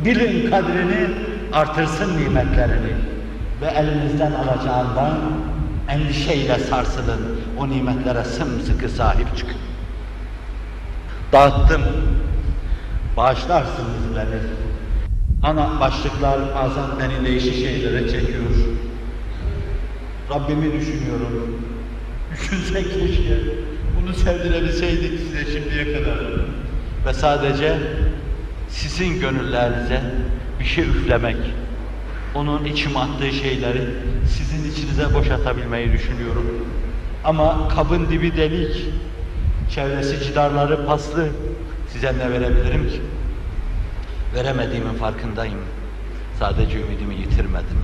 Bilin kadrini, artırsın nimetlerini. Ve elinizden alacağından endişeyle sarsılın. O nimetlere sımsıkı sahip çıkın. Dağıttım. Bağışlarsınız beni. Ana başlıklar bazen beni değişik şeylere çekiyor. Rabbimi düşünüyorum. Düşünsek keşke bunu sevdirebilseydik size şimdiye kadar. Ve sadece sizin gönüllerinize bir şey üflemek, onun içime attığı şeyleri sizin içinize boşaltabilmeyi düşünüyorum. Ama kabın dibi delik, çevresi cidarları paslı, size ne verebilirim ki? Veremediğimin farkındayım. Sadece ümidimi yitirmedim.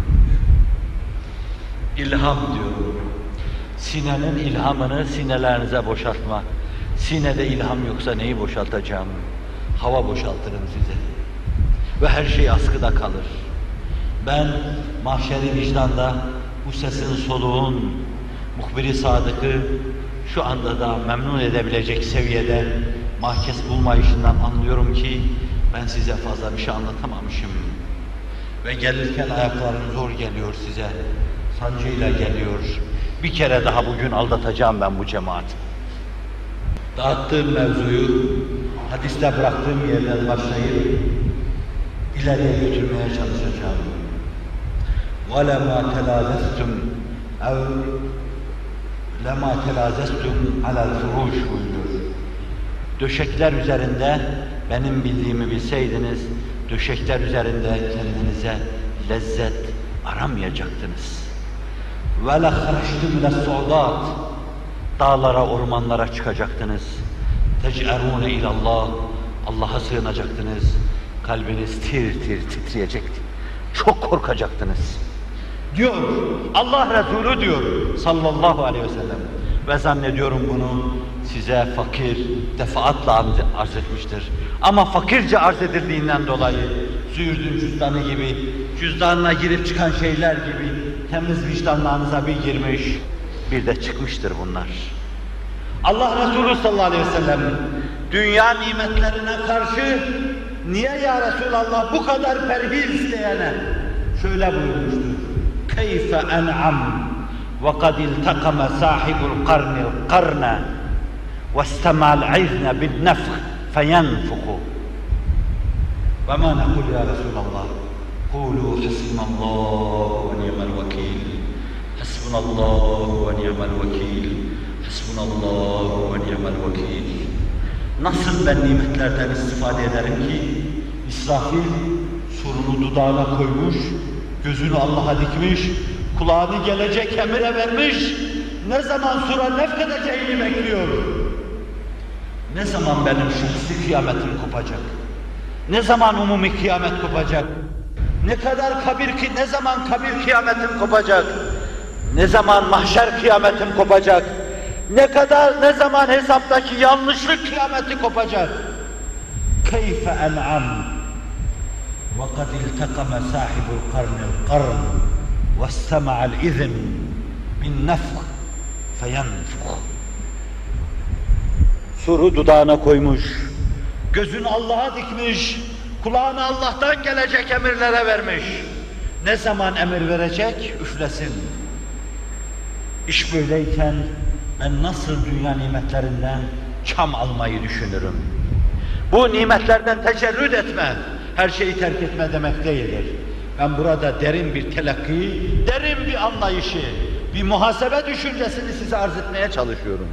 İlham diyorum. Sinenin ilhamını sinelerinize boşaltma. Sinede ilham yoksa neyi boşaltacağım? Hava boşaltırım size. Ve her şey askıda kalır. Ben mahşeri vicdanda bu sesin soluğun, muhbir-i sadıkı şu anda da memnun edebilecek seviyede mahkes bulmayışından anlıyorum ki ben size fazla bir şey anlatamamışım. Ve gelirken ayaklarım zor geliyor size, sancıyla geliyor. Bir kere daha bugün aldatacağım ben bu cemaati. Dağıttığım mevzuyu hadiste bıraktığım yerden başlayıp ileriye götürmeye çalışacağım. وَلَمَا تَلَازَسْتُمْ اَوْ لَمَا تَلَازَسْتُمْ عَلَى الْفُرُوشِ buyuruyor. Döşekler üzerinde benim bildiğimi bilseydiniz, döşekler üzerinde kendinize lezzet aramayacaktınız. وَلَخَرَجْتُمْ لَسْسُعْدَاتِ Dağlara, ormanlara çıkacaktınız. تَجْأَرُونَ اِلَى اللّٰهِ Allah'a sığınacaktınız. Kalbiniz tir tir titriyecekti. Çok korkacaktınız. Diyor, Allah Resulü diyor sallallahu aleyhi ve sellem. Ve zannediyorum bunu size fakir defaatla arz etmiştir. Ama fakirce arz edildiğinden dolayı Züğürdün cüzdanı gibi, cüzdanına girip çıkan şeyler gibi temiz vicdanlarınıza bir girmiş, bir de çıkmıştır bunlar. Allah Resulü sallallahu aleyhi ve sellem dünya nimetlerine karşı niye ya Resulallah bu kadar perhiz isteyene şöyle buyurmuştur. Keyfe en'am ve kad iltakama sahibul karne ve istemal izne bil nefh feyenfuku ve ma nekul ya Resulallah kulu hasbunallahu ve ni'mel vekil hasbunallahu ve ni'mel vekil hasbunallahu ve ni'mel vekil. Nasıl ben nimetlerden istifade ederim ki İsrafil surunu dudağına koymuş, gözünü Allah'a dikmiş, kulağını gelecek emire vermiş, ne zaman sura nefkedeceğini bekliyor. Ne zaman benim şahsi kıyametim kopacak? Ne zaman umumi kıyamet kopacak? Ne zaman kabir kıyametim kopacak? Ne zaman mahşer kıyametim kopacak? Ne zaman hesaptaki yanlışlık kıyameti kopacak? Keyfe en'am ve kad iltakama sahibul karn ve istema'al izn bin nefh feyenfuh. Suru dudağına koymuş, gözünü Allah'a dikmiş, kulağını Allah'tan gelecek emirlere vermiş. Ne zaman emir verecek? Üflesin. İş böyleyken ben nasıl dünya nimetlerinden çam almayı düşünürüm? Bu nimetlerden tecerrüt etme, her şeyi terk etme demek değildir. Ben burada derin bir telakki, derin bir anlayışı, bir muhasebe düşüncesini size arz etmeye çalışıyorum.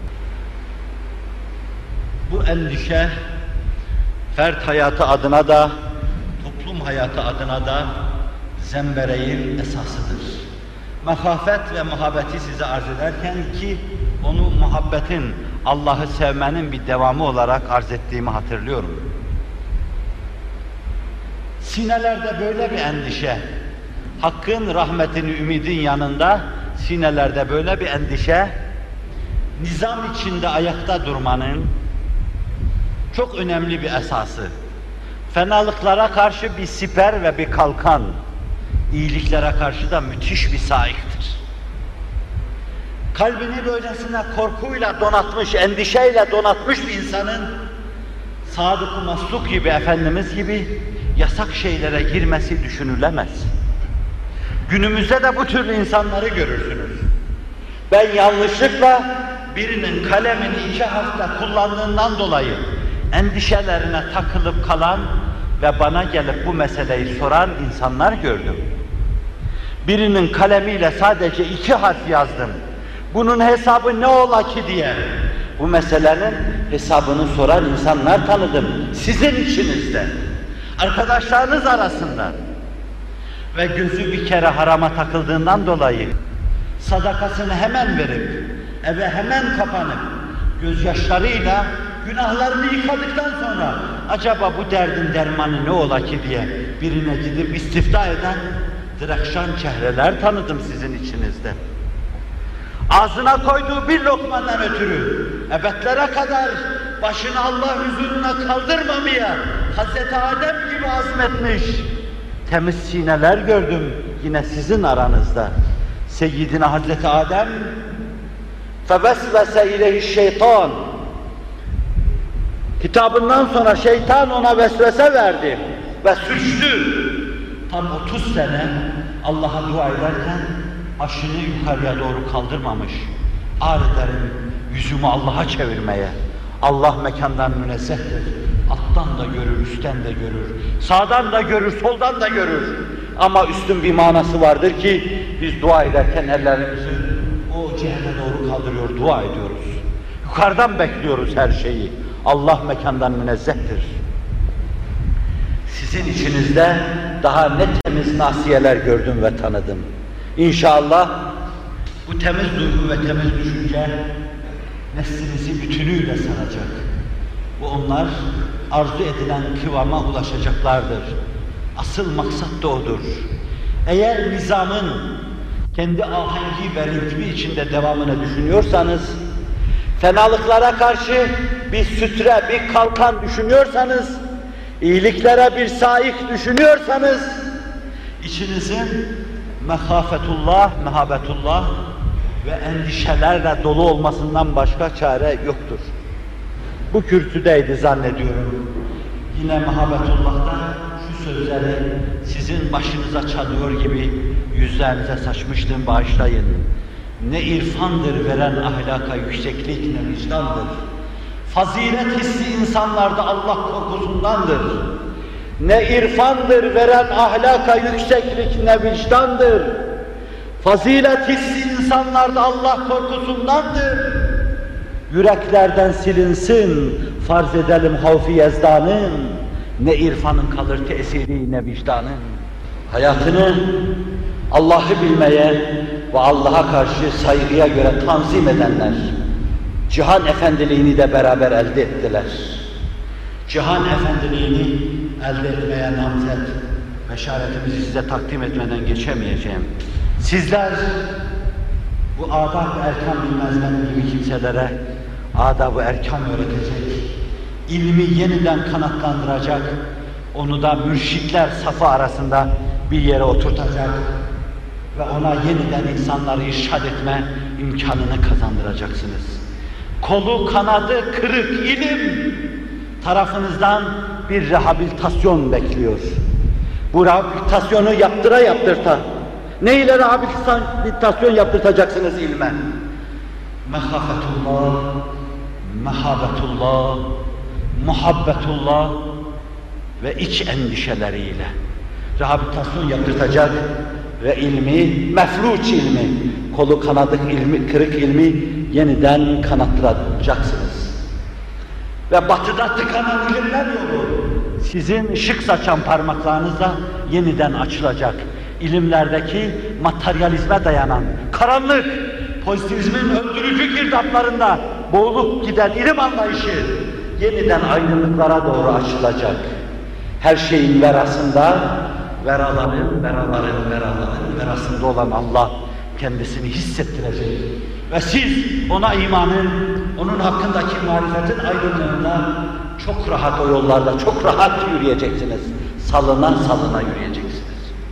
Bu endişe, fert hayatı adına da, toplum hayatı adına da zembereğin esasıdır. Mehafet ve muhabbeti size arz ederken ki, onu muhabbetin, Allah'ı sevmenin bir devamı olarak arz ettiğimi hatırlıyorum. Sinelerde böyle bir endişe, Hakk'ın rahmetini ümidin yanında sinelerde böyle bir endişe, nizam içinde ayakta durmanın çok önemli bir esası. Fenalıklara karşı bir siper ve bir kalkan, iyiliklere karşı da müthiş bir saiktir. Kalbini böylesine korkuyla donatmış, endişeyle donatmış bir insanın Sadık-ı Masluk gibi, Efendimiz gibi yasak şeylere girmesi düşünülemez. Günümüzde de bu tür insanları görürsünüz. Ben yanlışlıkla birinin kalemini 2 hafta kullandığından dolayı endişelerine takılıp kalan ve bana gelip bu meseleyi soran insanlar gördüm. Birinin kalemiyle sadece 2 harf yazdım. Bunun hesabı ne ola ki diye bu meselenin hesabını soran insanlar tanıdım. Sizin içinizde, arkadaşlarınız arasında ve gözü bir kere harama takıldığından dolayı sadakasını hemen verip, eve hemen kapanıp, gözyaşlarıyla günahlarını yıkadıktan sonra acaba bu derdin dermanı ne ola ki diye birine gidip istifta eden direkşan çehreler tanıdım sizin içinizde. Ağzına koyduğu bir lokmadan ötürü ebedlere kadar başını Allah huzuruna kaldırmamaya Hazreti Adem gibi azmetmiş temiz sineler gördüm yine sizin aranızda. Seyyidina Hazreti Adem فَبَسْوَسَ اِلَيْهِ şeytan, kitabından sonra şeytan ona vesvese verdi ve suçtu. Tam 30 sene Allah'a dua ederken başını yukarıya doğru kaldırmamış. Ağrılarım yüzümü Allah'a çevirmeye. Allah mekandan münezzehtir. Alttan da görür, üstten de görür. Sağdan da görür, soldan da görür. Ama üstün bir manası vardır ki biz dua ederken ellerimizi o cihete doğru kaldırıyor, dua ediyoruz. Yukarıdan bekliyoruz her şeyi. Allah mekandan münezzehtir. Sizin içinizde daha ne temiz nasiyeler gördüm ve tanıdım. İnşallah bu temiz duygu ve temiz düşünce neslinizi bütünüyle saracak. Bu onlar arzu edilen kıvama ulaşacaklardır. Asıl maksat da odur. Eğer nizamın kendi ahengi ve ritmi içinde devamını düşünüyorsanız, fenalıklara karşı bir sütre, bir kalkan düşünüyorsanız, iyiliklere bir saik düşünüyorsanız, içinizin mehafetullah, mehabetullah ve endişelerle dolu olmasından başka çare yoktur. Bu kürsüdeydi zannediyorum. Yine mehabetullah'ta şu sözleri sizin başınıza çalıyor gibi yüzlerinize saçmıştım, bağışlayın. Ne irfandır veren ahlaka yükseklik, ne vicdandır. Fazilet hissi insanlarda Allah korkusundandır. Ne irfandır veren ahlaka yükseklik, ne vicdandır. Fazilet hissi insanlarda Allah korkusundandır. Yüreklerden silinsin, farz edelim havfi yezdanın. Ne irfanın kalır tesiri, ne vicdanın. Hayatını Allah'ı bilmeye ve Allah'a karşı saygıya göre tanzim edenler, cihan efendiliğini de beraber elde ettiler. Cihan efendiliğini elde etmeye namzet, beşaretimizi size takdim etmeden geçemeyeceğim. Sizler bu adab-ı erkan bilmezler gibi kimselere adab-ı erkan öğretecek, ilmi yeniden kanatlandıracak, onu da mürşitler safı arasında bir yere oturtacak ve ona yeniden insanları irşad etme imkanını kazandıracaksınız. Kolu kanadı kırık ilim tarafınızdan bir rehabilitasyon bekliyor. Bu rehabilitasyonu yaptırta. Ne ile rehabilitasyon yaptırtacaksınız ilme? Mehafetullah, mehabetullah, muhabbetullah ve iç endişeleriyle rehabilitasyon yaptırtacak ve ilmi, mefluç ilmi, kolu kanadık ilmi, kırık ilmi yeniden kanattıracaksınız. Ve batıda tıkanan ilimler yolu sizin şık saçan parmaklarınızla yeniden açılacak. İlimlerdeki materyalizme dayanan, karanlık, pozitivizmin öldürücü girdaplarında boğulup giden ilim anlayışı yeniden aydınlıklara doğru açılacak. Her şeyin verasında, veraların verasında olan Allah kendisini hissettirecek. Ve siz ona imanın, onun hakkındaki marifetin aydınlığında çok rahat o yollarda, çok rahat yürüyeceksiniz. Salına salına yürüyeceksiniz.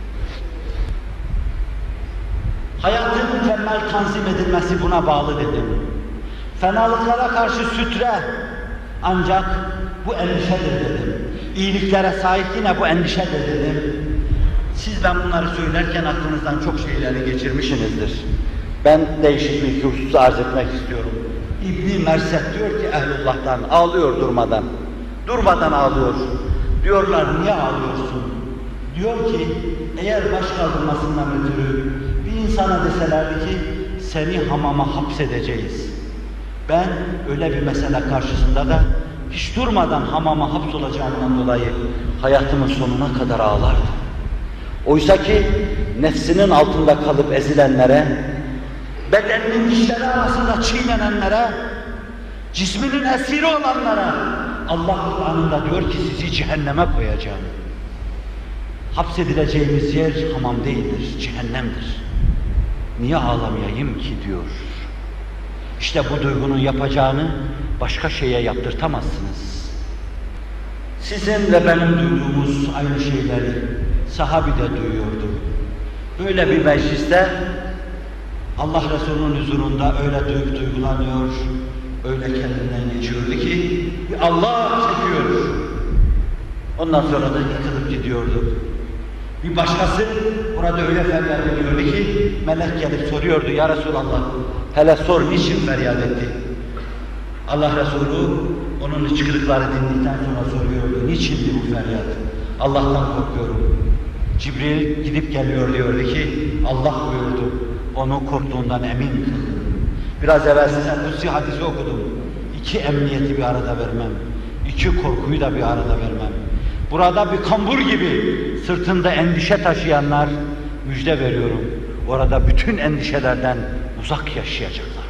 Hayatın mükemmel tanzim edilmesi buna bağlı dedim. Fenalıklara karşı sütre ancak bu endişedir dedim. iyiliklere sahip yine bu endişedir dedim. Siz ben bunları söylerken aklınızdan çok şeyleri geçirmişsinizdir. Ben değişik bir iki hususu arz etmek istiyorum. İbn-i Merset diyor ki ehlullah'tan, ağlıyor durmadan. Durmadan ağlıyor. Diyorlar niye ağlıyorsun? Diyor ki eğer baş kaldırmasından ötürü bir insana deselerdi ki seni hamama hapsedeceğiz. Ben öyle bir mesele karşısında da hiç durmadan hamama hapsolacağımdan dolayı hayatımın sonuna kadar ağlardım. Oysa ki nefsinin altında kalıp ezilenlere, bedeninin dişleri arasında çiğnenenlere, cisminin esiri olanlara Allah Kur'an'ında diyor ki sizi cehenneme koyacağım. Hapsedileceğimiz yer hamam değildir, cehennemdir. Niye ağlamayayım ki diyor. İşte bu duygunun yapacağını başka şeye yaptırtamazsınız. Sizin ve benim duyduğumuz aynı şeyleri sahabi de duyuyordu. Böyle bir mecliste Allah Resulü'nün huzurunda öyle duygulanıyor, öyle kendinden geçiyordu ki bir Allah çekiyor. Ondan sonra da yıkılıp gidiyordu. Bir başkası orada öyle feryat ediyordu ki melek gelip soruyordu ya Resulallah hele sor niçin feryat etti? Allah Resulü onun hıçkırıkları dinledikten sonra soruyordu niçindi bu feryat? Allah'tan korkuyorum. Cibril gidip geliyor diyordu ki Allah buyurdu onu korktuğundan emin kılın. Biraz evvel size kutsi hadisi okudum. İki emniyeti bir arada vermem. İki korkuyu da bir arada vermem. Burada bir kambur gibi sırtında endişe taşıyanlar müjde veriyorum. Orada bütün endişelerden uzak yaşayacaklardır.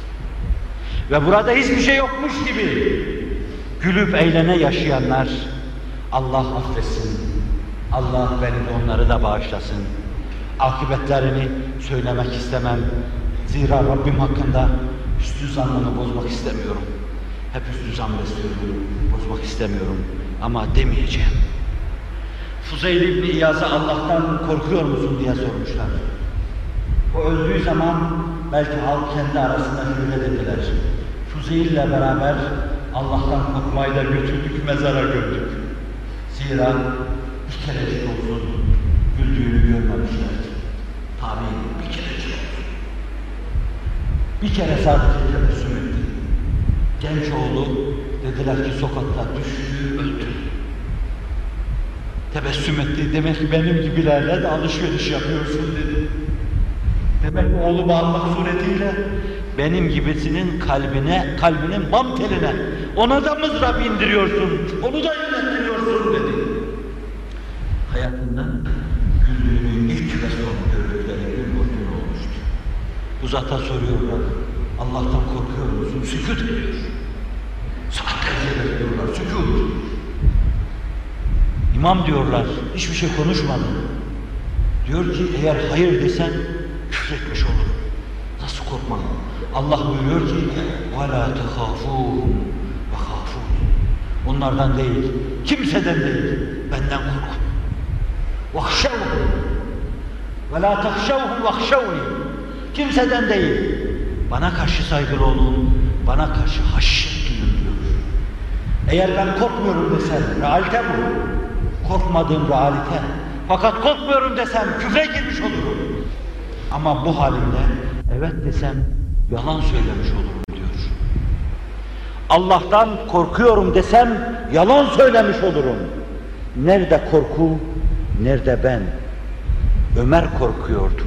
Ve burada hiçbir şey yokmuş gibi gülüp eğlene yaşayanlar Allah affetsin. Allah beni de onları da bağışlasın. Akıbetlerini söylemek istemem. Zira Rabbim hakkında üstü zannımı bozmak istemiyorum. Hep üstü zan besliyorum, bozmak istemiyorum. Ama demeyeceğim. Fuzeyl İbni İyaz'a Allah'tan korkuyor musun diye sormuşlar. O öldüğü zaman belki halk kendi arasında şöyle dediler. Fuzeyl'le beraber Allah'tan korkmayı da götürdük, mezara gömdük. Zira bir kerecik olsun güldüğünü görmemişlerdi. Tabi bir kerecik olsun. Bir kere sadece tebessüm etti. Genç oğlu dediler ki sokakta düştü, öldü. Tebessüm etti, demek ki benim gibilerle de alışveriş yapıyorsun dedi. Demek ki oğlumu almak suretiyle benim gibisinin kalbinin bam teline, ona da mızrap indiriyorsun, onu da yönettiriyorsun dedi. Hayatında güldüğünün ilk ve son gördükleri gün o gün olmuştu. Bu zata soruyorlar, Allah'tan korkuyor musun? Sükût ediyor. Saatlerce bekliyorlar, sükût. İmam diyorlar, hiçbir şey konuşmadı. Diyor ki eğer hayır desen küfretmiş olurum. Nasıl korkmam? Allah buyuruyor ki وَلَا تَخَافُونَ وَخَافُونَ onlardan değil, kimseden değil, benden korkun. وَخْشَوْهُ وَلَا تَخْشَوْهُمْ وَخْشَوْنِ kimseden değil, bana karşı saygılı olun, bana karşı haşyet duyun diyor. Eğer ben korkmuyorum desem, realite bu. Korkmadığım realite. Fakat korkmuyorum desem küfre girmiş olurum. Ama bu halimde evet desem yalan söylemiş olurum diyor. Allah'tan korkuyorum desem yalan söylemiş olurum. Nerede korku, nerede ben? Ömer korkuyordu.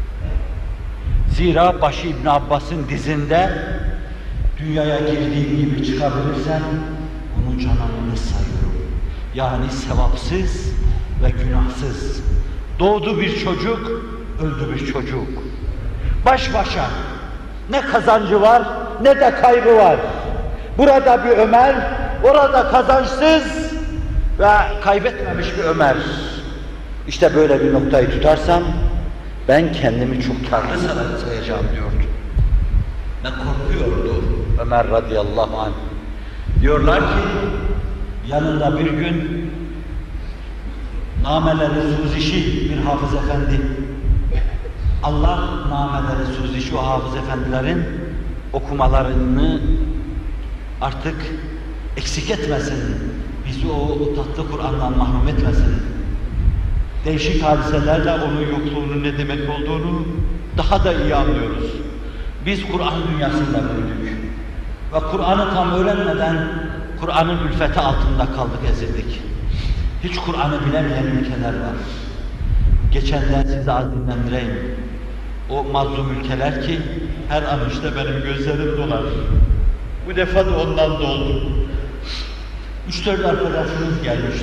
Zira başı İbn Abbas'ın dizinde dünyaya girdiğim gibi çıkabilirsem onu cananını sayıyorum. Yani sevapsız ve günahsız. Doğdu bir çocuk, öldü bir çocuk. Baş başa ne kazancı var ne de kaybı var. Burada bir Ömer, orada kazançsız ve kaybetmemiş bir Ömer. İşte böyle bir noktayı tutarsam ben kendimi çok karlı sayacağım diyordu. Ne korkuyordu Ömer radıyallahu anh. Diyorlar ki yanında bir gün nameleri suzişi bir hafız efendi. Allah nameleri suzişi o hafız efendilerin okumalarını artık eksik etmesin. bizi o tatlı Kur'an'dan mahrum etmesin. Değişik hadiselerle onun yokluğunun ne demek olduğunu daha da iyi anlıyoruz. Biz Kur'an dünyasında büyüdük. Ve Kur'an'ı tam öğrenmeden Kur'an'ın ülfeti altında kaldık, ezildik. Hiç Kur'an'ı bilemeyen ülkeler var. Geçenden size az dinlendireyim. O mazlum ülkeler ki her an işte benim gözlerim dolar. Bu defa da ondan doldu. 3-4 arkadaşımız gelmişti.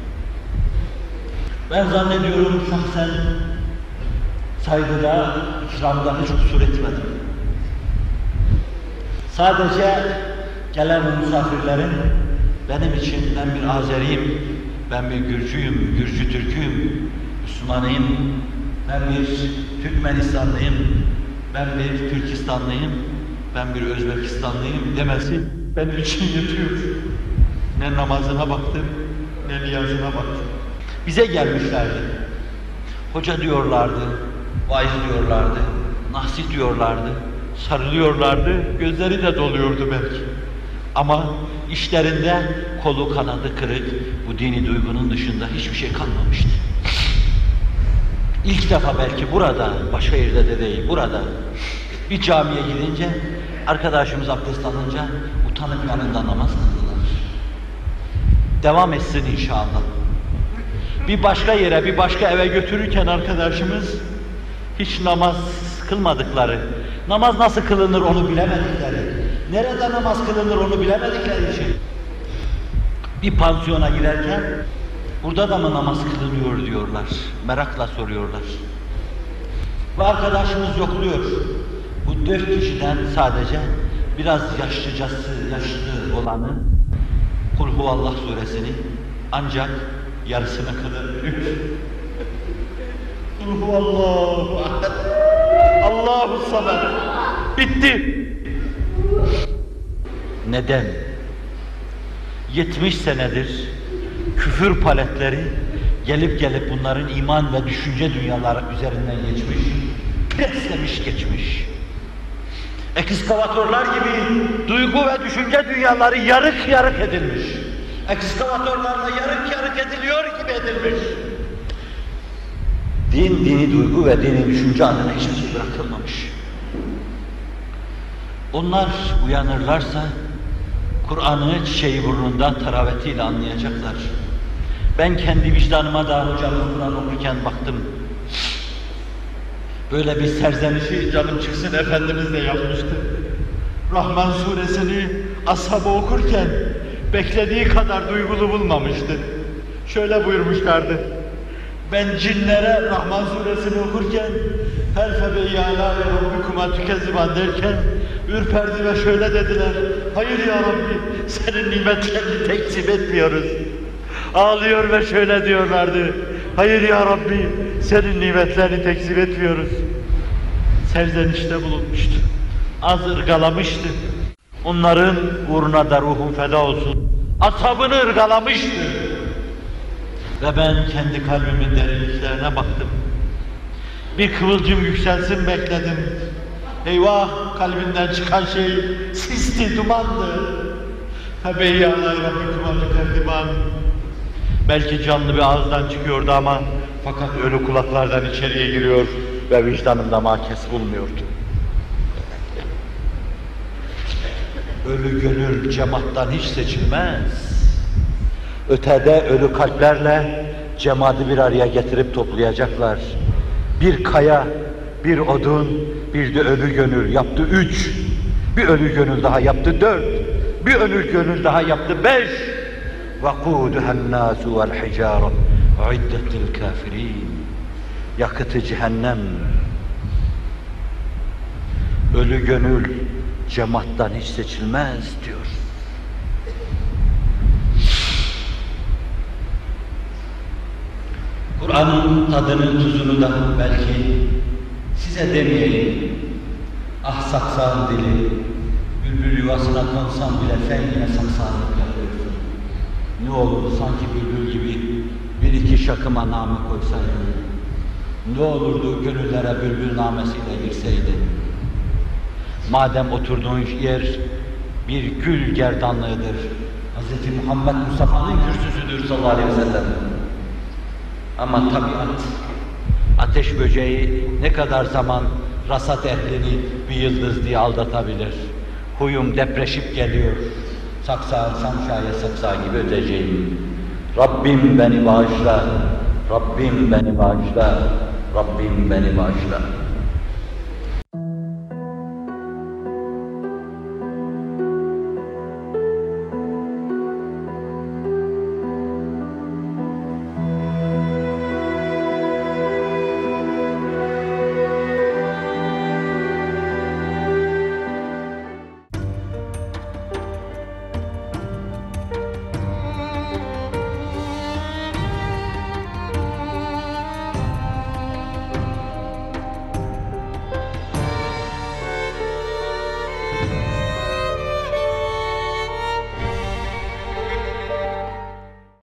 Ben zannediyorum şahsen saygıda, ikramda hiç kusur etmedim. Sadece gelen misafirlerin benim için ben bir Azeriyim, ben bir Gürcüyüm, Gürcü Türk'üyüm, Müslümanıyım, ben bir Türkmenistanlıyım, ben bir Türkistanlıyım, ben bir Özbekistanlıyım demesi benim için yetiyor. Ne namazına baktım, ne niyazına baktım. Bize gelmişlerdi. Hoca diyorlardı, vaiz diyorlardı, nasihat diyorlardı, sarılıyorlardı, gözleri de doluyordu belki. Ama işlerinde kolu kanadı kırık, bu dini duygunun dışında hiçbir şey kalmamıştı. İlk defa belki burada, başka yerde de değil, burada bir camiye gidince, arkadaşımız abdest alınca utanıp yanında namaz kıldılar. Devam etsin inşallah. Bir başka yere, bir başka eve götürürken arkadaşımız hiç namaz kılmadıkları, namaz nasıl kılınır onu bilemedikleri, nerede namaz kılınır onu bilemedikleri için bir pansiyona girerken burada da mı namaz kılınıyor diyorlar, merakla soruyorlar. Ve arkadaşımız yokluyor. Bu 4 kişiden sadece biraz yaşlı olanı Kul Huvallah suresini ancak yarısını kılır. Kul Huvallahu ahad, Allahu samed. Bitti. Neden? 70 senedir küfür paletleri gelip bunların iman ve düşünce dünyaları üzerinden geçmiş, preslemiş geçmiş. Ekskavatörler gibi duygu ve düşünce dünyaları yarık edilmiş. Ekskavatörlerle yarık ediliyor gibi edilmiş. Dini duygu ve dini düşünce adına hiçbir şey bırakılmamış. Onlar uyanırlarsa Kur'an'ı çiçeği burnunda taravetiyle anlayacaklar. Ben kendi vicdanıma da hocamın Kur'an okurken baktım. Böyle bir serzenişi canım çıksın Efendimiz de yapmıştı. Rahman suresini ashab okurken beklediği kadar duygulu bulmamıştı. Şöyle buyurmuşlardı. Ben cinlere Rahman suresini okurken her febeyyâlâ ve rabbikuma tükezziban derken ürperdi ve şöyle dediler. Hayır ya Rabbi, senin nimetlerini tekzip etmiyoruz. Ağlıyor ve şöyle diyorlardı. Hayır ya Rabbi, senin nimetlerini tekzip etmiyoruz. Serzenişte bulunmuştu. Az ırgalamıştı. Onların uğruna da ruhum feda olsun. Asabını ırgalamıştı. Ve ben kendi kalbimin derinliklerine baktım. Bir kıvılcım yükselsin bekledim. Eyvah, kalbinden çıkan şey sisti, dumandı. Febeyyâlâ rabbikuma tükezziban. Belki canlı bir ağızdan çıkıyordu ama fakat ölü kulaklardan içeriye giriyor ve vicdanımda makes bulmuyordu. Ölü gönül cemaattan hiç seçilmez. Ötede ölü kalplerle cemaati bir araya getirip toplayacaklar. Bir kaya, bir odun, bir de ölü gönül yaptı 3. Bir ölü gönül daha yaptı 4. Bir ölü gönül daha yaptı 5. وَقُودُهَا النَّاسُ وَالْحِجَارُ عِدَّةِ الْكَافِرِينَ. Yakıtı cehennem. Ölü gönül cemaattan hiç seçilmez diyor. Kur'an'ın tadını, tuzunu da belki size demeyeyim. Ah saksağın dili, bülbül yuvasına konsan bile sen yine saksağınlık yapıyorsun. Ne olur sanki bülbül gibi bir iki şakıma namı koysaydın. Ne olurdu gönüllere bülbül namesiyle girseydin. Madem oturduğun yer bir gül gerdanlığıdır, Hz. Muhammed Mustafa'nın kürsüsüdür sallallahu aleyhi ve sellem. Ama tabiat, ateş böceği ne kadar zaman rasat ehlini bir yıldız diye aldatabilir. Huyum depreşip geliyor. Saksağın samşaya saksağı gibi öteceğim. Rabbim beni bağışla, Rabbim beni bağışla, Rabbim beni bağışla.